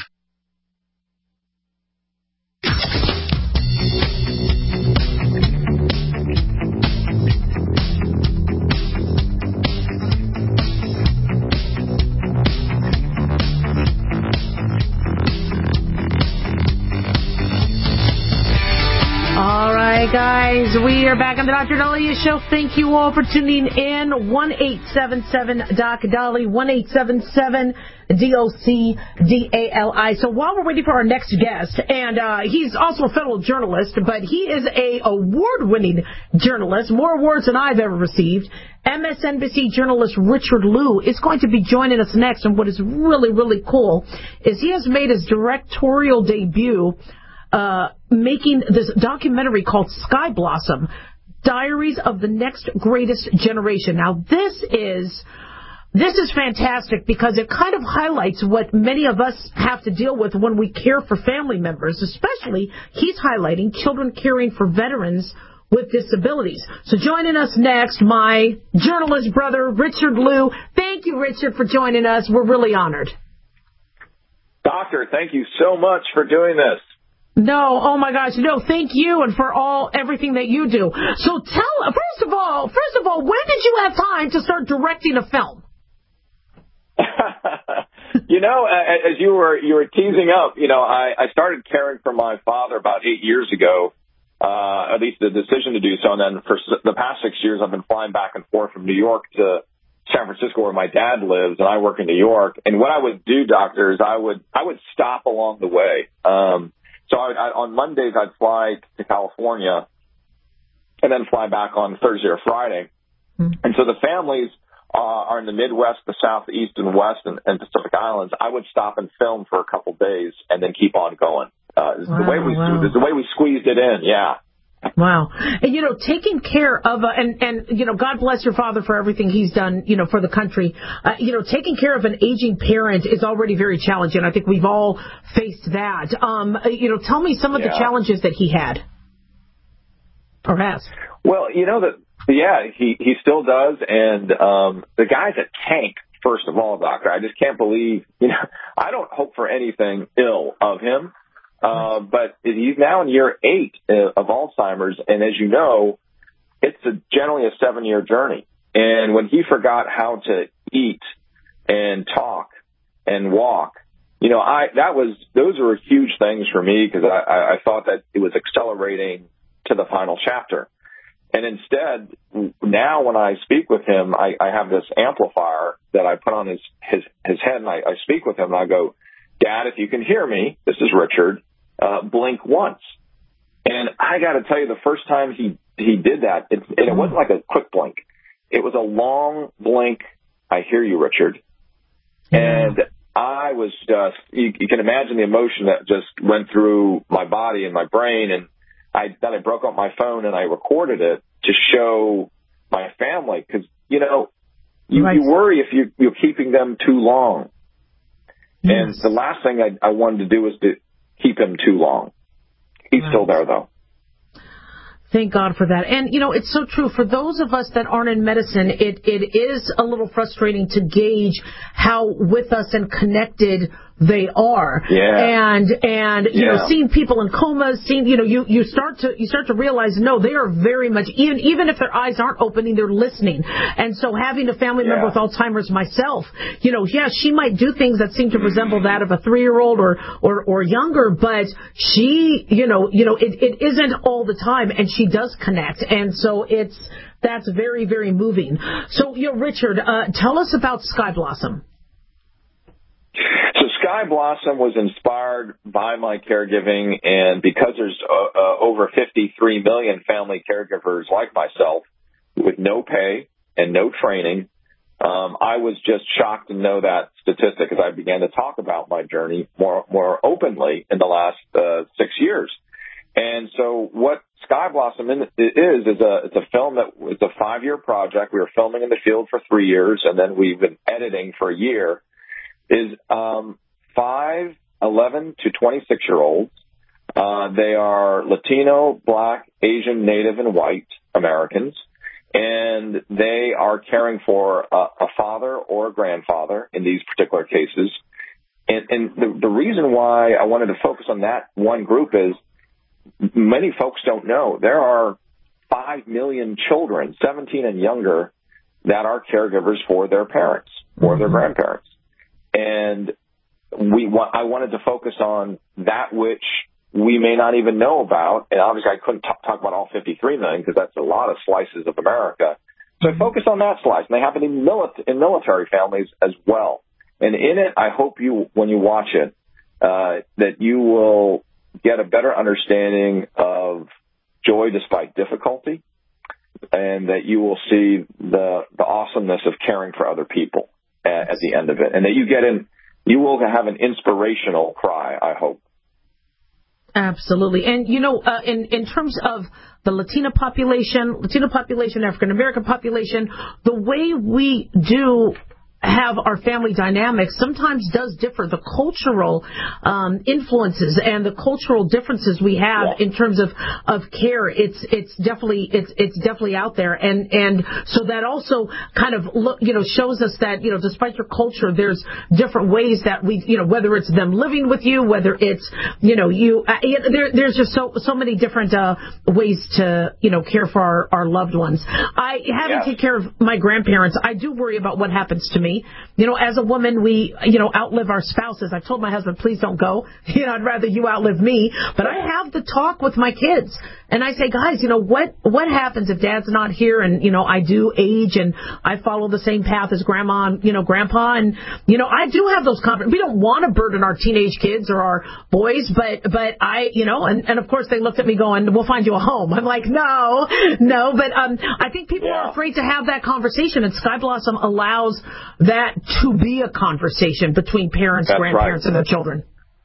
All right, guys, we are back on the Doctor Dahlia Show. Thank you all for tuning in. one eight seven seven D O C D A L I, one eight seven seven D O C D A L I. So while we're waiting for our next guest, and uh, he's also a federal journalist, but he is a award-winning journalist, more awards than I've ever received. M S N B C journalist Richard Liu is going to be joining us next, and what is really, really cool is he has made his directorial debut uh, making this documentary called Sky Blossom, Diaries of the Next Greatest Generation. Now, this is... This is fantastic because it kind of highlights what many of us have to deal with when we care for family members, especially he's highlighting children caring for veterans with disabilities. So joining us next, my journalist brother, Richard Liu. Thank you, Richard, for joining us. We're really honored. Doctor, thank you so much for doing this. No, oh my gosh, no, thank you and for all everything that you do. So tell, first of all, first of all, when did you have time to start directing a film? You know, as you were you were teasing up, you know, I, I started caring for my father about eight years ago, uh, at least the decision to do so. And then for the past six years, I've been flying back and forth from New York to San Francisco where my dad lives, and I work in New York. And what I would do, doctor, is I would I would stop along the way. Um, so I, I, on Mondays, I'd fly to California and then fly back on Thursday or Friday. Mm-hmm. And so the families Uh, are in the Midwest, the South, East, and West, and, and Pacific Islands. I would stop and film for a couple days and then keep on going. Uh, wow, the way we wow. the way we squeezed it in, yeah. Wow. And, you know, taking care of, a, and, and, you know, God bless your father for everything he's done, you know, for the country. Uh, you know, taking care of an aging parent is already very challenging. I think we've all faced that. Um, you know, tell me some of yeah. the challenges that he had. Or has. Well, you know, that. Yeah, he, he still does. And um, the guy's a tank, first of all, doctor. I just can't believe, you know, I don't hope for anything ill of him. Uh, but he's now in year eight of Alzheimer's. And as you know, it's a, generally a seven-year journey. And when he forgot how to eat and talk and walk, you know, I that was those were huge things for me because I, I, I thought that it was accelerating to the final chapter. And instead, now when I speak with him, I, I have this amplifier that I put on his, his, his head, and I, I speak with him, and I go, Dad, if you can hear me, this is Richard, uh, blink once. And I got to tell you, the first time he, he did that, it, and it wasn't like a quick blink. It was a long blink, I hear you, Richard. And I was just, you, you can imagine the emotion that just went through my body and my brain, and I, then I broke out my phone and I recorded it to show my family because, you know, you, right. you worry if you, you're keeping them too long. Yes. And the last thing I, I wanted to do was to keep him too long. He's right. still there, though. Thank God for that. And, you know, it's so true. For those of us that aren't in medicine, it, it is a little frustrating to gauge how with us and connected they are. Yeah. And, and, you yeah. know, seeing people in comas, seeing, you know, you, you start to, you start to realize, no, they are very much, even, even if their eyes aren't opening, they're listening. And so having a family yeah. member with Alzheimer's myself, you know, yeah, she might do things that seem to resemble that of a three-year-old or, or, or younger, but she, you know, you know, it, it isn't all the time, and she does connect. And so it's, that's very, very moving. So, you know, Richard, uh, tell us about Sky Blossom. So Sky Blossom was inspired by my caregiving, and because there's uh, uh, over fifty-three million family caregivers like myself with no pay and no training, um, I was just shocked to know that statistic as I began to talk about my journey more more openly in the last uh, six years. And so what Sky Blossom is is a it's a film that it's a five-year project. We were filming in the field for three years, and then we've been editing for a year. Is um, five, eleven to twenty-six-year-olds. Uh, they are Latino, Black, Asian, Native, and White Americans, and they are caring for a, a father or a grandfather in these particular cases. And, and the, the reason why I wanted to focus on that one group is many folks don't know there are five million children, seventeen and younger, that are caregivers for their parents or their grandparents. And we wa- I wanted to focus on that which we may not even know about. And obviously I couldn't t- talk about all fifty-three million because that's a lot of slices of America. So I focus on that slice. And they happen in, mili- in military families as well. And in it, I hope you, when you watch it, uh, that you will get a better understanding of joy despite difficulty, and that you will see the, the awesomeness of caring for other people at, at the end of it, and that you get in, you will have an inspirational cry, I hope. Absolutely. And, you know, uh, in, in terms of the Latina population, Latino population, African American population, the way we do have our family dynamics sometimes does differ. The cultural um, influences and the cultural differences we have yeah. in terms of, of care, it's it's definitely it's it's definitely out there, and and so that also kind of look you know shows us that you know despite your culture, there's different ways that we you know whether it's them living with you, whether it's you know you uh, there there's just so so many different uh, ways to you know care for our, our loved ones. I having yeah. taken care of my grandparents, I do worry about what happens to me. You know, as a woman, we, you know, outlive our spouses. I told my husband, please don't go. You know, I'd rather you outlive me. But I have the talk with my kids. And I say, guys, you know, what, what happens if dad's not here and, you know, I do age and I follow the same path as grandma and, you know, grandpa. And, you know, I do have those confidence. We don't want to burden our teenage kids or our boys, but, but I, you know, and, and of course they looked at me going, we'll find you a home. I'm like, no, no. But, um, I think people yeah. are afraid to have that conversation, and Sky Blossom allows that to be a conversation between parents, That's grandparents, right. and their children.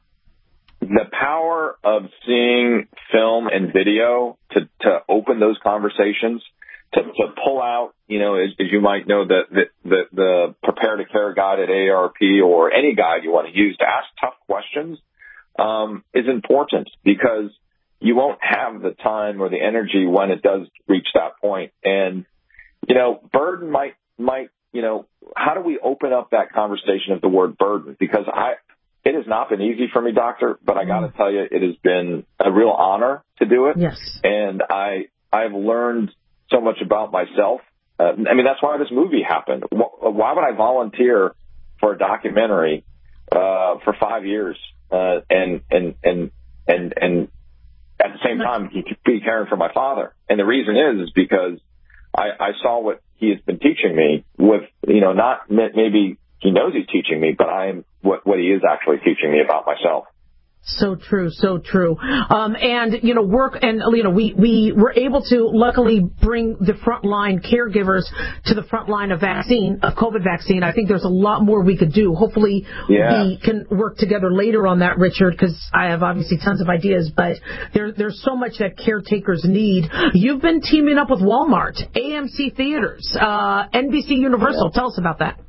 The power of seeing film and video to, to open those conversations, to, to pull out, you know, as, as you might know, the, the, the, the Prepare to Care guide at A A R P or any guide you want to use to ask tough questions um, is important, because you won't have the time or the energy when it does reach that point. And, you know, burden might, might, you know, how do we open up that conversation of the word burden? Because I, it has not been easy for me, doctor, but I got to tell you, it has been a real honor to do it. Yes. And I, I've learned so much about myself. Uh, I mean, that's why this movie happened. Why would I volunteer for a documentary, uh, for five years, uh, and, and, and, and, and at the same time be caring for my father? And the reason is, is because I, I saw what he has been teaching me with, you know, not maybe he knows he's teaching me, but I'm what, what he is actually teaching me about myself. So true, so true. Um, and, you know, work, and, you know, we, we were able to luckily bring the frontline caregivers to the front line of vaccine, of COVID vaccine. I think there's a lot more we could do. Hopefully yeah. we can work together later on that, Richard, because I have obviously tons of ideas, but there, there's so much that caretakers need. You've been teaming up with Walmart, A M C Theaters, uh, N B C Universal. Tell us about that.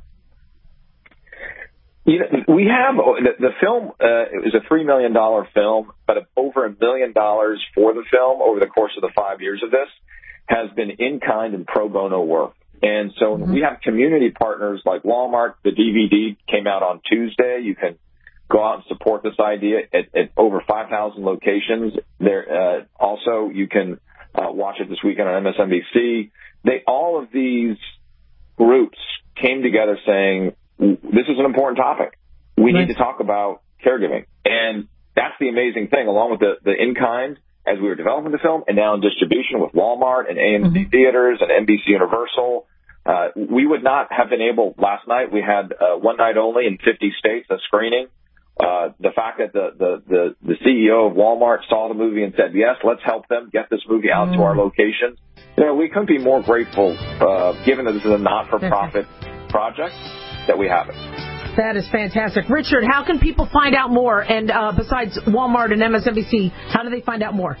You know, we have the, the film. Uh, it was a three million dollar film, but over a million dollars for the film over the course of the five years of this has been in kind and pro bono work. And so mm-hmm. we have community partners like Walmart. The D V D came out on Tuesday. You can go out and support this idea at, at over five thousand locations. There, uh, also you can uh, watch it this weekend on M S N B C. They all of these groups came together saying, this is an important topic. We right. need to talk about caregiving. And that's the amazing thing, along with the, the in-kind as we were developing the film and now in distribution with Walmart and A M C mm-hmm. Theaters and N B C Universal. Uh, we would not have been able, last night we had uh, one night only in fifty states, a screening. Uh, the fact that the, the, the, the C E O of Walmart saw the movie and said, yes, let's help them get this movie out mm. to our locations. You know, we couldn't be more grateful, uh, given that this is a not-for-profit project, that we have it. That is fantastic. Richard, how can people find out more? And uh, besides Walmart and M S N B C, how do they find out more?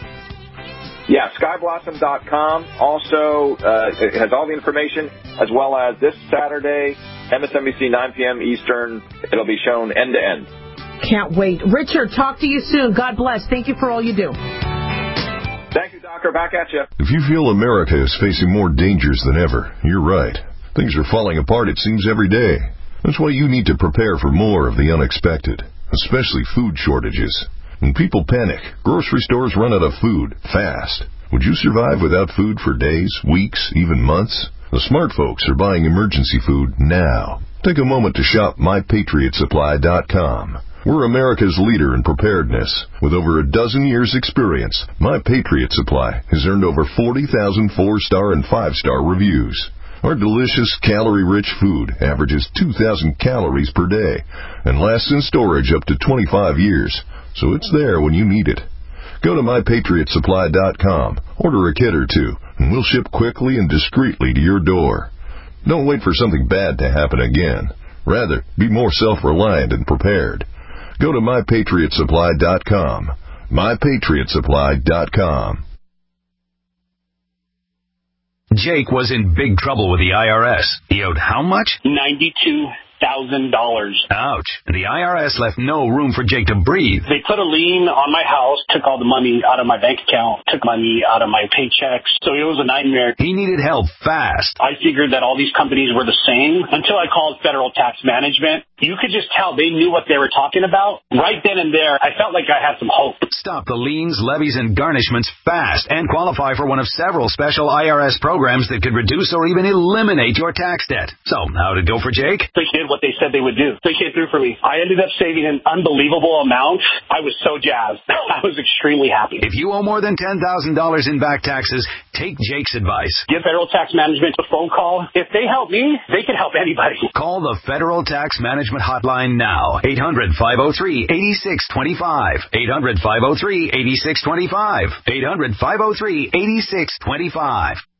Yeah, sky blossom dot com. Also, uh, it has all the information, as well as this Saturday, M S N B C, nine p.m. Eastern. It'll be shown end to end. Can't wait. Richard, talk to you soon. God bless. Thank you for all you do. Thank you, Doctor. Back at you. If you feel America is facing more dangers than ever, you're right. Things are falling apart, it seems, every day. That's why you need to prepare for more of the unexpected, especially food shortages. When people panic, grocery stores run out of food fast. Would you survive without food for days, weeks, even months? The smart folks are buying emergency food now. Take a moment to shop my patriot supply dot com. We're America's leader in preparedness. With over a dozen years' experience, My Patriot Supply has earned over forty thousand four-star and five-star reviews. Our delicious, calorie-rich food averages two thousand calories per day and lasts in storage up to twenty-five years, so it's there when you need it. Go to my patriot supply dot com, order a kit or two, and we'll ship quickly and discreetly to your door. Don't wait for something bad to happen again. Rather, be more self-reliant and prepared. Go to my patriot supply dot com. my patriot supply dot com. Jake was in big trouble with the I R S. He owed how much? ninety-two thousand dollars. Ouch. And the I R S left no room for Jake to breathe. They put a lien on my house, took all the money out of my bank account, took money out of my paychecks. So it was a nightmare. He needed help fast. I figured that all these companies were the same until I called Federal Tax Management. You could just tell they knew what they were talking about. Right then and there, I felt like I had some hope. Stop the liens, levies, and garnishments fast and qualify for one of several special I R S programs that could reduce or even eliminate your tax debt. So, how'd it go for Jake? They did what they said they would do. They came through for me. I ended up saving an unbelievable amount. I was so jazzed. I was extremely happy. If you owe more than ten thousand dollars in back taxes, take Jake's advice. Give Federal Tax Management a phone call. If they help me, they can help anybody. Call the Federal Tax Management Hotline now. eight hundred, five oh three, eight six two five. eight hundred, five oh three, eight six two five. eight hundred, five oh three, eight six two five.